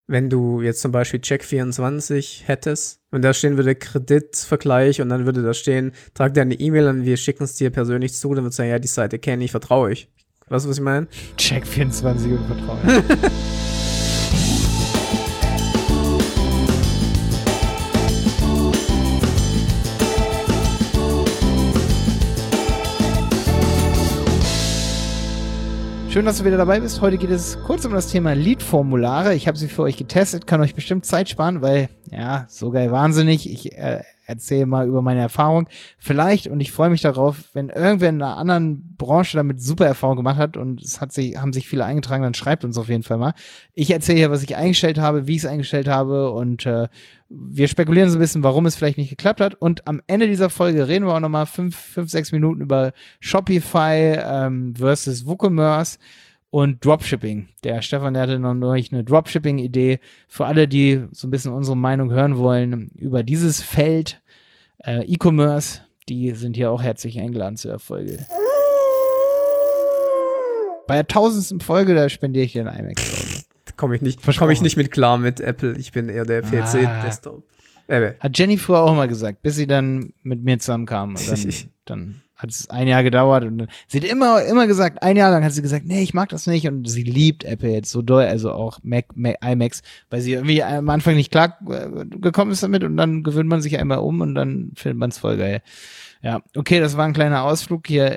wenn du jetzt zum Beispiel Check24 hättest und da stehen würde Kreditvergleich und dann würde da stehen, trag dir eine E-Mail an, wir schicken es dir persönlich zu, dann würde sagen, ja, die Seite kenne ich, vertraue ich. Weißt du, was ich meine? Check24 und Vertrauen. Schön, dass du wieder dabei bist. Heute geht es kurz um das Thema Lead-Formulare. Ich habe sie für euch getestet, kann euch bestimmt Zeit sparen, weil, ja, so geil wahnsinnig. Ich erzähle mal über meine Erfahrung. Vielleicht, und ich freue mich darauf, wenn irgendwer in einer anderen Branche damit super Erfahrung gemacht hat und haben sich viele eingetragen, dann schreibt uns auf jeden Fall mal. Ich erzähle hier, was ich eingestellt habe, wie ich es eingestellt habe und wir spekulieren so ein bisschen, warum es vielleicht nicht geklappt hat. Und am Ende dieser Folge reden wir auch nochmal 5-6 Minuten über Shopify versus WooCommerce und Dropshipping. Der Stefan, der hatte noch neulich eine Dropshipping-Idee. Für alle, die so ein bisschen unsere Meinung hören wollen über dieses Feld E-Commerce, die sind hier auch herzlich eingeladen zur Folge. Bei der 1000. Folge, da spendiere ich dir einen iMac. Komme ich nicht mit klar mit Apple. Ich bin eher der PC-Desktop. Hat Jenny früher auch mal gesagt, bis sie dann mit mir zusammenkam. Und dann hat es ein Jahr gedauert und sie hat immer gesagt, ein Jahr lang hat sie gesagt, nee, ich mag das nicht und sie liebt Apple jetzt so doll, also auch iMacs, weil sie irgendwie am Anfang nicht klar gekommen ist damit und dann gewöhnt man sich einmal um und dann findet man es voll geil. Ja, okay, das war ein kleiner Ausflug hier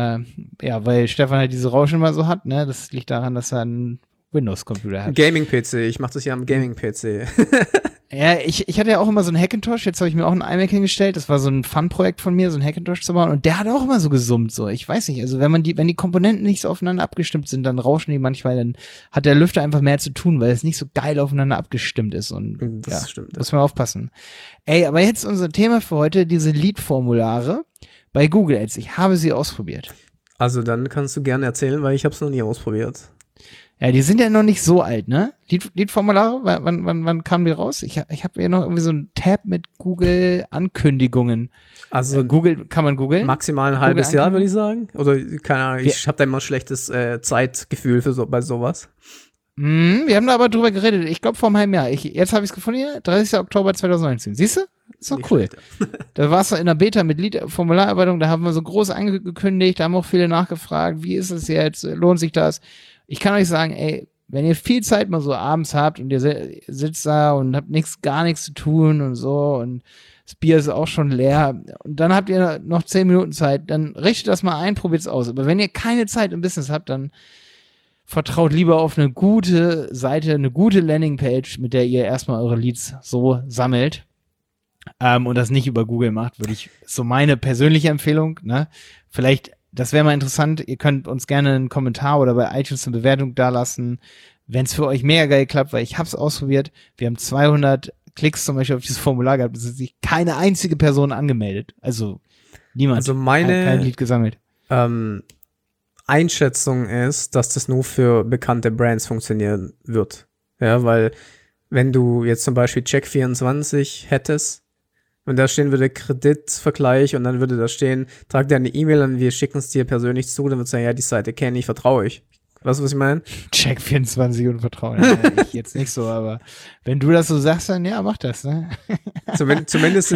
weil Stefan halt diese Rauschen immer so hat, ne, das liegt daran, dass er einen Windows-Computer hat. Gaming-PC, ich mache das ja am Gaming-PC. Ja, ich hatte ja auch immer so einen Hackintosh, jetzt habe ich mir auch einen iMac hingestellt, das war so ein Fun-Projekt von mir, so einen Hackintosh zu bauen und der hat auch immer so gesummt, so, ich weiß nicht, also wenn die Komponenten nicht so aufeinander abgestimmt sind, dann rauschen die manchmal, dann hat der Lüfter einfach mehr zu tun, weil es nicht so geil aufeinander abgestimmt ist und das stimmt, muss man aufpassen. Ey, aber jetzt unser Thema für heute, diese Lead-Formulare bei Google Ads, ich habe sie ausprobiert. Also dann kannst du gerne erzählen, weil ich habe es noch nie ausprobiert. Ja, die sind ja noch nicht so alt, ne? Lead-Formulare, wann kamen die raus? Ich hab hier noch irgendwie so einen Tab mit Google-Ankündigungen. Also kann man googeln? Maximal ein halbes Jahr, würde ich sagen. Oder, keine Ahnung, ich habe da immer ein schlechtes Zeitgefühl bei sowas. Wir haben da aber drüber geredet. Ich glaube vor einem halben Jahr. Jetzt habe ich es gefunden hier, 30. Oktober 2019. Siehst du? Ist doch cool. Da warst du in der Beta mit Lead-Formulararbeitung, da haben wir so groß angekündigt, da haben auch viele nachgefragt, wie ist es jetzt, lohnt sich das? Ich kann euch sagen, ey, wenn ihr viel Zeit mal so abends habt und ihr sitzt da und habt gar nichts zu tun und so und das Bier ist auch schon leer und dann habt ihr noch 10 Minuten Zeit, dann richtet das mal ein, probiert es aus. Aber wenn ihr keine Zeit im Business habt, dann vertraut lieber auf eine gute Seite, eine gute Landingpage, mit der ihr erstmal eure Leads so sammelt und das nicht über Google macht, so meine persönliche Empfehlung, ne? Vielleicht das wäre mal interessant. Ihr könnt uns gerne einen Kommentar oder bei iTunes eine Bewertung dalassen, wenn es für euch mega geil klappt, weil ich habe es ausprobiert. Wir haben 200 Klicks zum Beispiel auf dieses Formular gehabt. Es hat sich keine einzige Person angemeldet. Also niemand. Also hat kein Lied gesammelt. Einschätzung ist, dass das nur für bekannte Brands funktionieren wird. Ja, weil wenn du jetzt zum Beispiel Check24 hättest, und da stehen würde Kreditvergleich und dann würde da stehen, trag dir eine E-Mail an, wir schicken es dir persönlich zu, dann wird sagen, ja, die Seite kenne ich, vertraue ich. Weißt du, was ich meine? Check24 und Vertrauen. Ja, ich jetzt nicht so, aber wenn du das so sagst, dann ja, mach das, ne? Zumindest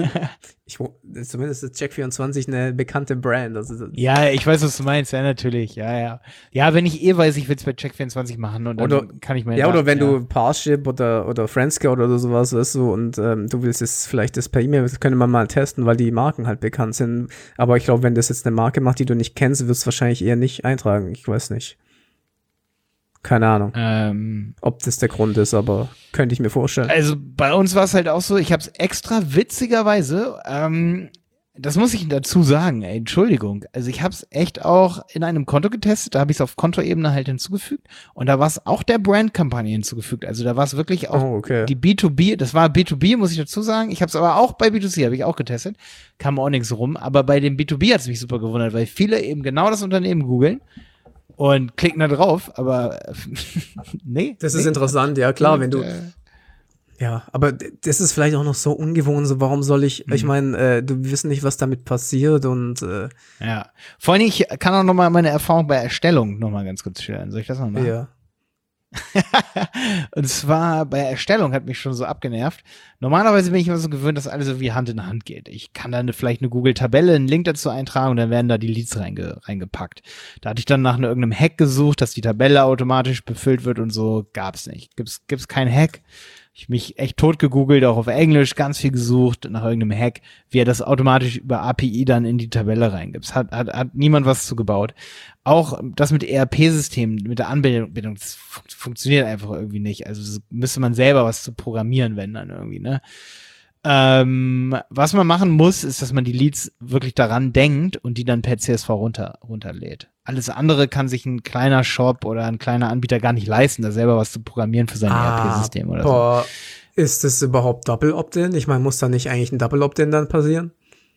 ist Check24 eine bekannte Brand. Ja, ich weiß, was du meinst, ja, natürlich, ja. Ja, wenn ich weiß, ich will es bei Check24 machen und dann kann ich mir oder wenn du Parship oder Friendscout oder sowas weißt du, und du willst es vielleicht das per E-Mail, das könnte man mal testen, weil die Marken halt bekannt sind. Aber ich glaube, wenn das jetzt eine Marke macht, die du nicht kennst, wirst du es wahrscheinlich eher nicht eintragen. Ich weiß nicht. Keine Ahnung, ob das der Grund ist, aber könnte ich mir vorstellen. Also bei uns war es halt auch so, ich habe es extra witzigerweise, das muss ich dazu sagen, ey, Entschuldigung, also ich habe es echt auch in einem Konto getestet, da habe ich es auf Kontoebene halt hinzugefügt und da war es auch der Brandkampagne hinzugefügt, also da war es wirklich auch die B2B, das war B2B, muss ich dazu sagen, ich habe es aber auch bei B2C, habe ich auch getestet, kam auch nichts rum, aber bei dem B2B hat es mich super gewundert, weil viele eben genau das Unternehmen googeln und klicken da drauf, aber nee. Das ist interessant, ja klar, wenn du ja, aber das ist vielleicht auch noch so ungewohnt, so warum soll ich meine, du wissen nicht, was damit passiert und ja. Vor allem, ich kann auch noch mal meine Erfahrung bei Erstellung noch mal ganz kurz schildern. Soll ich das noch machen? Ja. Und zwar bei Erstellung hat mich schon so abgenervt. Normalerweise bin ich immer so gewöhnt, dass alles so wie Hand in Hand geht. Ich kann dann vielleicht eine Google-Tabelle, einen Link dazu eintragen und dann werden da die Leads reingepackt. Da hatte ich dann nach irgendeinem Hack gesucht, dass die Tabelle automatisch befüllt wird und so. Gab's nicht. Gibt's keinen Hack. Ich mich echt tot gegoogelt, auch auf Englisch, ganz viel gesucht nach irgendeinem Hack, wie er das automatisch über API dann in die Tabelle reingibt. Hat niemand was zu gebaut. Auch das mit ERP-Systemen, mit der Anbindung, das funktioniert einfach irgendwie nicht. Also müsste man selber was zu programmieren, wenn dann irgendwie, ne? Was man machen muss, ist, dass man die Leads wirklich daran denkt und die dann per CSV runterlädt. Alles andere kann sich ein kleiner Shop oder ein kleiner Anbieter gar nicht leisten, da selber was zu programmieren für sein ERP-System oder so. Ist das überhaupt Double Opt-in? Ich meine, muss da nicht eigentlich ein Double Opt-in dann passieren?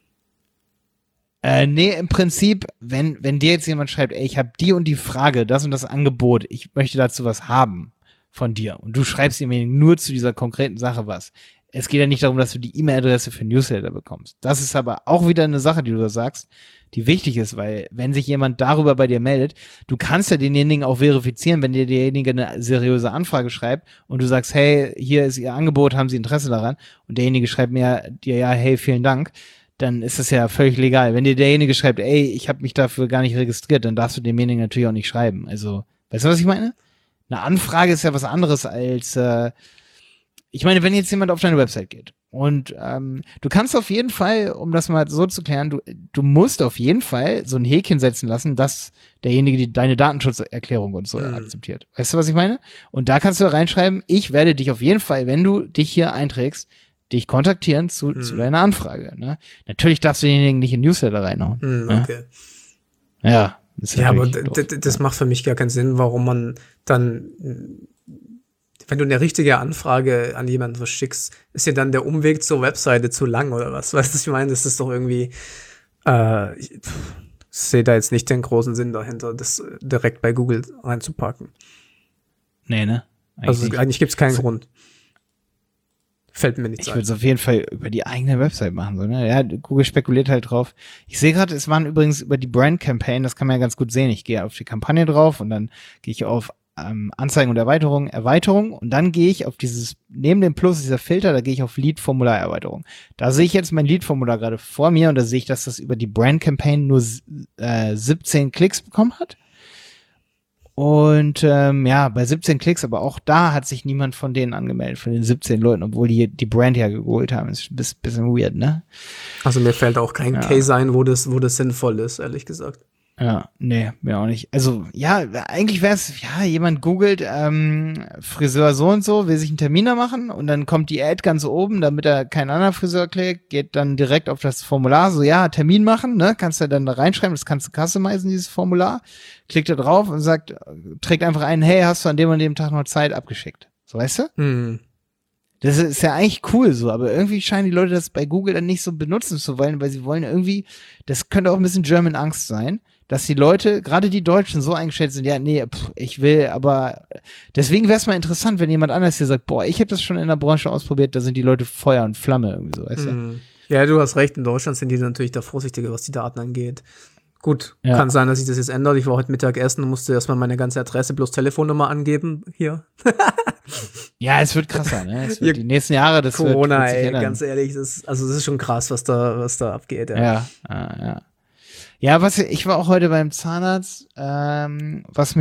Nee, im Prinzip, wenn dir jetzt jemand schreibt, ey, ich habe die und die Frage, das und das Angebot, ich möchte dazu was haben von dir und du schreibst ihm nur zu dieser konkreten Sache was. Es geht ja nicht darum, dass du die E-Mail-Adresse für Newsletter bekommst. Das ist aber auch wieder eine Sache, die du da sagst, die wichtig ist, weil wenn sich jemand darüber bei dir meldet, du kannst ja denjenigen auch verifizieren, wenn dir derjenige eine seriöse Anfrage schreibt und du sagst, hey, hier ist Ihr Angebot, haben Sie Interesse daran? Und derjenige schreibt dir ja, hey, vielen Dank, dann ist das ja völlig legal. Wenn dir derjenige schreibt, ey, ich habe mich dafür gar nicht registriert, dann darfst du demjenigen natürlich auch nicht schreiben. Also, weißt du, was ich meine? Eine Anfrage ist ja was anderes als ich meine, wenn jetzt jemand auf deine Website geht und du kannst auf jeden Fall, um das mal so zu klären, du musst auf jeden Fall so ein Häkchen setzen lassen, dass derjenige deine Datenschutzerklärung und so akzeptiert. Weißt du, was ich meine? Und da kannst du reinschreiben, ich werde dich auf jeden Fall, wenn du dich hier einträgst, dich kontaktieren zu deiner Anfrage. Ne? Natürlich darfst du denjenigen nicht in Newsletter reinhauen. Okay. Ja. Ja, aber das macht für mich gar keinen Sinn, warum man dann, wenn du eine richtige Anfrage an jemanden verschickst, ist ja dann der Umweg zur Webseite zu lang oder was? Weißt du, was ich meine? Das ist doch irgendwie, ich sehe da jetzt nicht den großen Sinn dahinter, das direkt bei Google reinzupacken. Nee, ne? Eigentlich gibt es keinen Grund. Fällt mir nicht ein. Ich würde es auf jeden Fall über die eigene Website machen. So, ne? Ja, Google spekuliert halt drauf. Ich sehe gerade, es waren übrigens über die Brand Campaign, das kann man ja ganz gut sehen. Ich gehe auf die Kampagne drauf und dann gehe ich auf Anzeigen und Erweiterung und dann gehe ich auf dieses, neben dem Plus dieser Filter, da gehe ich auf Lead-Formular-Erweiterung. Da sehe ich jetzt mein Lead-Formular gerade vor mir und da sehe ich, dass das über die Brand Campaign nur 17 Klicks bekommen hat. Und ja, bei 17 Klicks, aber auch da hat sich niemand von denen angemeldet, von den 17 Leuten, obwohl die Brand ja geholt haben. Ist ein bisschen weird, ne? Also mir fällt auch kein Case ein, wo das sinnvoll ist, ehrlich gesagt. Ja, nee, mir auch nicht. Also, ja, eigentlich wäre es, ja, jemand googelt Friseur so und so, will sich einen Termin da machen und dann kommt die Ad ganz oben, damit er keinen anderen Friseur klickt, geht dann direkt auf das Formular, so, ja, Termin machen, ne, kannst du dann da reinschreiben, das kannst du customizen, dieses Formular, klickt da drauf und sagt, trägt einfach ein, hey, hast du an dem und dem Tag noch Zeit abgeschickt. So, weißt du? Mhm. Das ist ja eigentlich cool so, aber irgendwie scheinen die Leute das bei Google dann nicht so benutzen zu wollen, weil sie wollen irgendwie, das könnte auch ein bisschen German Angst sein, dass die Leute, gerade die Deutschen, so eingestellt sind, ja, nee, ich will, aber deswegen wäre es mal interessant, wenn jemand anders hier sagt, boah, ich habe das schon in der Branche ausprobiert, da sind die Leute Feuer und Flamme irgendwie so, weißt du? Ja, du hast recht, in Deutschland sind die natürlich da vorsichtiger, was die Daten angeht. Gut, kann sein, dass sich das jetzt ändert. Ich war heute Mittag essen und musste erstmal meine ganze Adresse plus Telefonnummer angeben hier. Ja, es wird krasser, ne? Es wird die nächsten Jahre, das Corona, wird ey, ganz ehrlich, das ist schon krass, was da abgeht. Ja. Ja, ich war auch heute beim Zahnarzt, was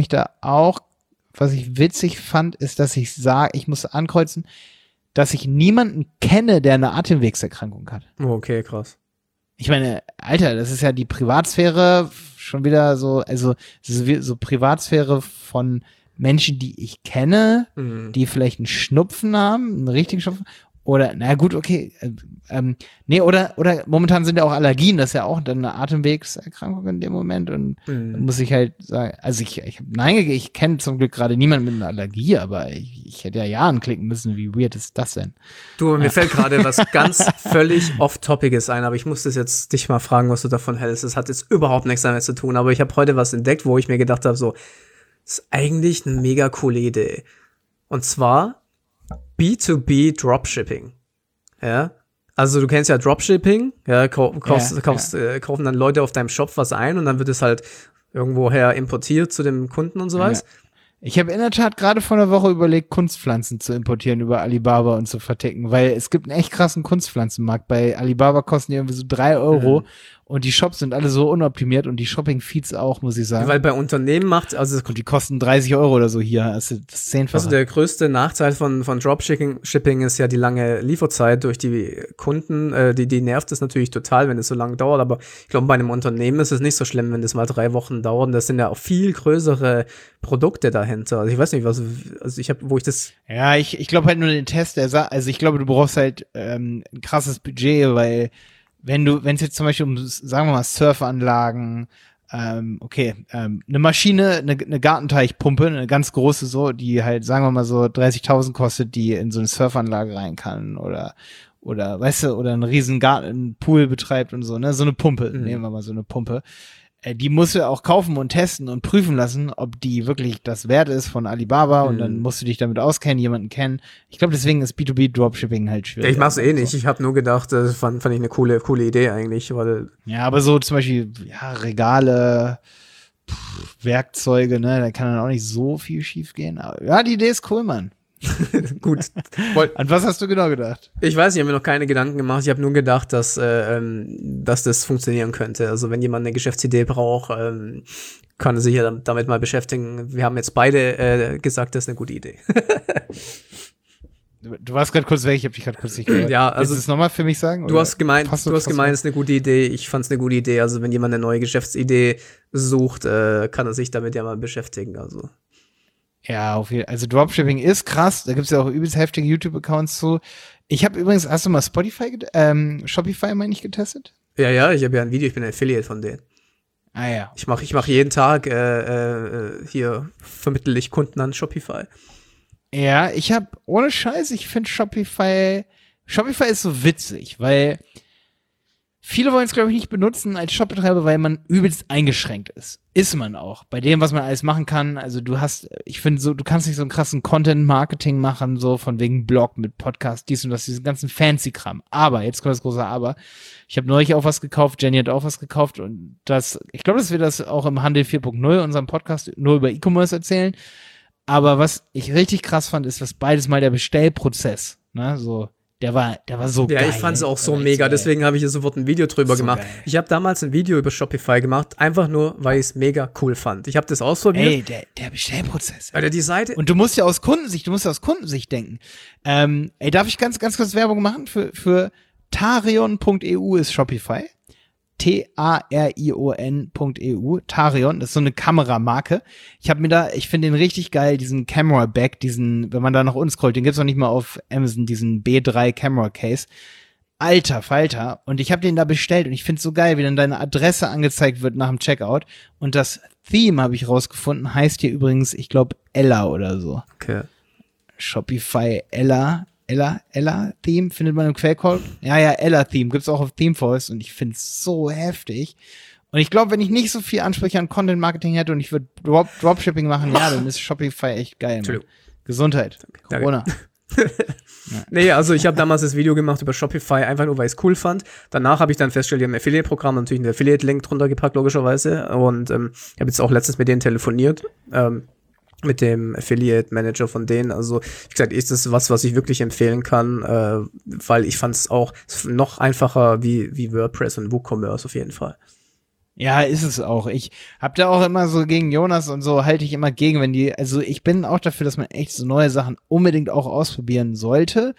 ich witzig fand, ist, dass ich musste ankreuzen, dass ich niemanden kenne, der eine Atemwegserkrankung hat. Okay, krass. Ich meine, Alter, das ist ja die Privatsphäre schon wieder so, also es ist so Privatsphäre von Menschen, die ich kenne, die vielleicht einen Schnupfen haben, einen richtigen Schnupfen, oder, na gut, okay, nee, oder momentan sind ja auch Allergien, das ist ja auch dann eine Atemwegserkrankung in dem Moment und dann muss ich halt sagen, also ich kenne zum Glück gerade niemanden mit einer Allergie, aber ich hätte ja anklicken müssen, wie weird ist das denn? Du, mir fällt gerade was ganz völlig off-topiges ein, aber ich muss das jetzt dich mal fragen, was du davon hältst. Das hat jetzt überhaupt nichts damit zu tun, aber ich habe heute was entdeckt, wo ich mir gedacht habe, so, das ist eigentlich eine mega coole Idee. Und zwar B2B Dropshipping. Ja, also du kennst ja Dropshipping, ja, kaufen dann Leute auf deinem Shop was ein und dann wird es halt irgendwoher importiert zu dem Kunden und so was. Ich habe in der Tat gerade vor einer Woche überlegt, Kunstpflanzen zu importieren über Alibaba und zu verticken, weil es gibt einen echt krassen Kunstpflanzenmarkt. Bei Alibaba kosten die irgendwie so 3 Euro und die Shops sind alle so unoptimiert und die Shopping-Feeds auch, muss ich sagen. Weil bei Unternehmen und die kosten 30 Euro oder so hier. Also das 10-fache. Also der größte Nachteil von Dropshipping ist ja die lange Lieferzeit durch die Kunden. Die nervt es natürlich total, wenn es so lange dauert. Aber ich glaube, bei einem Unternehmen ist es nicht so schlimm, wenn es mal 3 Wochen dauert. Und das sind ja auch viel größere Produkte dahinter. Also ich weiß nicht, Ja, ich glaube halt nur den Test, also ich glaube, du brauchst halt ein krasses Budget, weil wenn es jetzt zum Beispiel sagen wir mal, Surfanlagen, eine Maschine, eine Gartenteichpumpe, eine ganz große so, die halt, sagen wir mal so 30.000 kostet, die in so eine Surfanlage rein kann oder weißt du, oder einen riesen Pool betreibt und so, ne, so eine Pumpe, nehmen wir mal so eine Pumpe. Die musst du auch kaufen und testen und prüfen lassen, ob die wirklich das wert ist von Alibaba und dann musst du dich damit auskennen, jemanden kennen. Ich glaube, deswegen ist B2B-Dropshipping halt schwierig. Ja, ich mach's nicht. So. Ich habe nur gedacht, das fand ich eine coole Idee eigentlich. Weil ja, aber so zum Beispiel, Regale, Werkzeuge, ne, da kann dann auch nicht so viel schief gehen. Aber ja, die Idee ist cool, Mann. Gut. An was hast du genau gedacht? Ich weiß, ich habe mir noch keine Gedanken gemacht. Ich habe nur gedacht, dass das funktionieren könnte. Also wenn jemand eine Geschäftsidee braucht, kann er sich ja damit mal beschäftigen. Wir haben jetzt beide gesagt, das ist eine gute Idee. Du warst gerade kurz weg, ich habe dich gerade kurz nicht gehört. Ja, also willst du es nochmal für mich sagen? Du hast gemeint, es ist eine gute Idee. Ich fand es eine gute Idee. Also wenn jemand eine neue Geschäftsidee sucht, kann er sich damit ja mal beschäftigen. Also ja, auf jeden Fall. Also Dropshipping ist krass. Da gibt's ja auch übelst heftige YouTube-Accounts zu. Ich habe übrigens, hast du mal Shopify, meine ich, getestet? Ja, ich habe ja ein Video, ich bin ein Affiliate von denen. Ah ja. Ich mach jeden Tag hier vermittle ich Kunden an Shopify. Ja, ohne Scheiß, ich finde Shopify ist so witzig, weil viele wollen es, glaube ich, nicht benutzen als Shopbetreiber, weil man übelst eingeschränkt ist. Ist man auch. Bei dem, was man alles machen kann. Also ich finde so, du kannst nicht so einen krassen Content-Marketing machen, so von wegen Blog mit Podcast, dies und das, diesen ganzen Fancy-Kram. Aber, jetzt kommt das große Aber. Ich habe neulich auch was gekauft, Jenny hat auch was gekauft und ich glaube, dass wir das auch im Handel 4.0, unserem Podcast, nur über E-Commerce erzählen. Aber was ich richtig krass fand, ist, was beides mal der Bestellprozess, ne, so, der war so geil. Ja, ich fand es auch so mega, deswegen habe ich hier sofort ein Video drüber gemacht. Geil. Ich habe damals ein Video über Shopify gemacht, einfach nur, weil ich es mega cool fand. Ich habe das ausprobiert. Ey, der Bestellprozess. Alter, die Seite. Und du musst ja aus Kundensicht denken. Darf ich ganz, ganz kurz Werbung machen für Tarion.eu ist Shopify. Tarion.eu, Tarion, das ist so eine Kameramarke. Ich finde den richtig geil, diesen Camera Bag, wenn man da nach uns scrollt, den gibt's noch nicht mal auf Amazon, diesen B3 Camera Case. Alter Falter. Und ich habe den da bestellt und ich find's so geil, wie dann deine Adresse angezeigt wird nach dem Checkout. Und das Theme, habe ich rausgefunden, heißt hier übrigens, ich glaube, Ella oder so. Okay. Shopify Ella Theme findet man im Quellcode. Ja, Ella Theme gibt's auch auf ThemeForest und ich find's so heftig. Und ich glaube, wenn ich nicht so viel Ansprüche an Content Marketing hätte und ich würde Dropshipping machen, ja, dann ist Shopify echt geil. Gesundheit. Danke. Corona. Nee, also ich habe damals das Video gemacht über Shopify, einfach nur, weil ich es cool fand. Danach habe ich dann festgestellt, die haben ein Affiliate-Programm, natürlich einen Affiliate-Link drunter gepackt, logischerweise. Und ich habe jetzt auch letztens mit denen telefoniert. Mit dem Affiliate-Manager von denen. Also, wie gesagt, ist das was ich wirklich empfehlen kann, weil ich fand es auch noch einfacher wie WordPress und WooCommerce auf jeden Fall. Ja, ist es auch. Ich hab da auch immer so gegen Jonas und so halte ich immer gegen, also ich bin auch dafür, dass man echt so neue Sachen unbedingt auch ausprobieren sollte.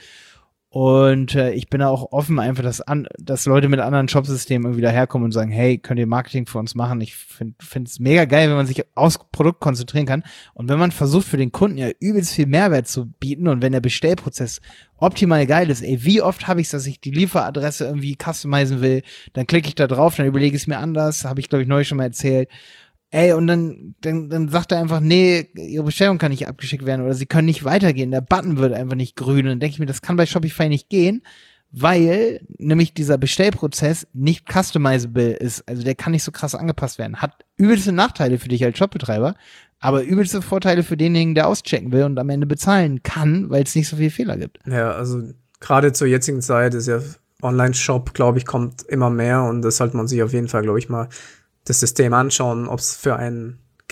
Und ich bin da auch offen einfach, dass Leute mit anderen Shopsystemen irgendwie daherkommen und sagen, hey, könnt ihr Marketing für uns machen? Ich finde es mega geil, wenn man sich aufs Produkt konzentrieren kann. Und wenn man versucht, für den Kunden ja übelst viel Mehrwert zu bieten und wenn der Bestellprozess optimal geil ist, wie oft habe ich es, dass ich die Lieferadresse irgendwie customizen will, dann klicke ich da drauf, dann überlege ich es mir anders, habe ich, glaube ich, neulich schon mal erzählt. Und dann sagt er einfach, nee, ihre Bestellung kann nicht abgeschickt werden oder sie können nicht weitergehen. Der Button wird einfach nicht grün. Und dann denke ich mir, das kann bei Shopify nicht gehen, weil nämlich dieser Bestellprozess nicht customizable ist. Also der kann nicht so krass angepasst werden. Hat übelste Nachteile für dich als Shopbetreiber, aber übelste Vorteile für denjenigen, der auschecken will und am Ende bezahlen kann, weil es nicht so viele Fehler gibt. Ja, also gerade zur jetzigen Zeit ist ja Online-Shop, glaube ich, kommt immer mehr und das sollte man sich auf jeden Fall, glaube ich, mal das System anschauen, ob es für einen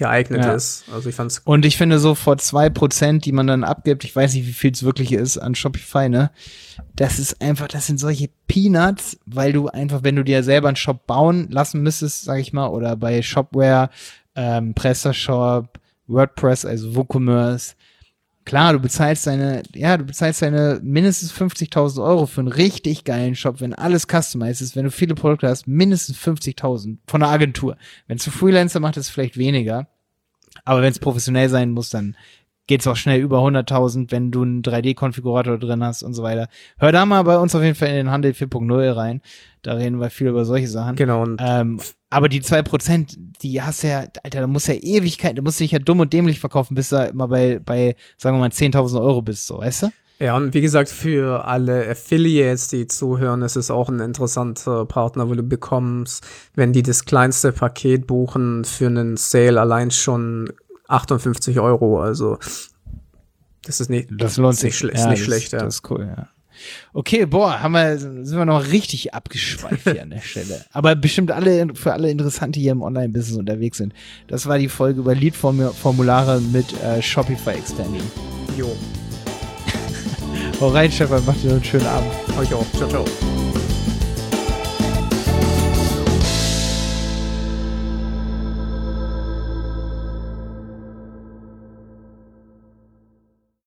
geeignet ist. Also ich fand's. Und ich finde so vor 2%, die man dann abgibt, ich weiß nicht, wie viel es wirklich ist an Shopify, ne? Das sind solche Peanuts, weil du einfach, wenn du dir selber einen Shop bauen lassen müsstest, sag ich mal, oder bei Shopware, PrestaShop, WordPress, also WooCommerce, klar, du bezahlst deine mindestens 50.000 Euro für einen richtig geilen Shop, wenn alles customized ist, wenn du viele Produkte hast, mindestens 50.000 von einer Agentur. Wenn es ein Freelancer macht, ist es vielleicht weniger. Aber wenn es professionell sein muss, dann geht es auch schnell über 100.000, wenn du einen 3D-Konfigurator drin hast und so weiter. Hör da mal bei uns auf jeden Fall in den Handel 4.0 rein. Da reden wir viel über solche Sachen. Genau. Und aber die 2%, die hast ja, Alter, da musst ja Ewigkeit, da musst du dich ja dumm und dämlich verkaufen, bis du immer bei, sagen wir mal, 10.000 Euro bist, so, weißt du? Ja, und wie gesagt, für alle Affiliates, die zuhören, ist es auch ein interessanter Partner, wo du bekommst, wenn die das kleinste Paket buchen, für einen Sale allein schon 58 Euro. Also, das ist nicht, das lohnt sich. Ist nicht schlecht, ja. Das ist cool, ja. Okay, sind wir noch richtig abgeschweift hier an der Stelle. Aber bestimmt für alle Interessante, die hier im Online-Business unterwegs sind. Das war die Folge über Lead-Formulare mit Shopify Extension. Jo. Hau rein, Stefan, macht dir noch einen schönen Abend. Euch auch. Ciao, ciao.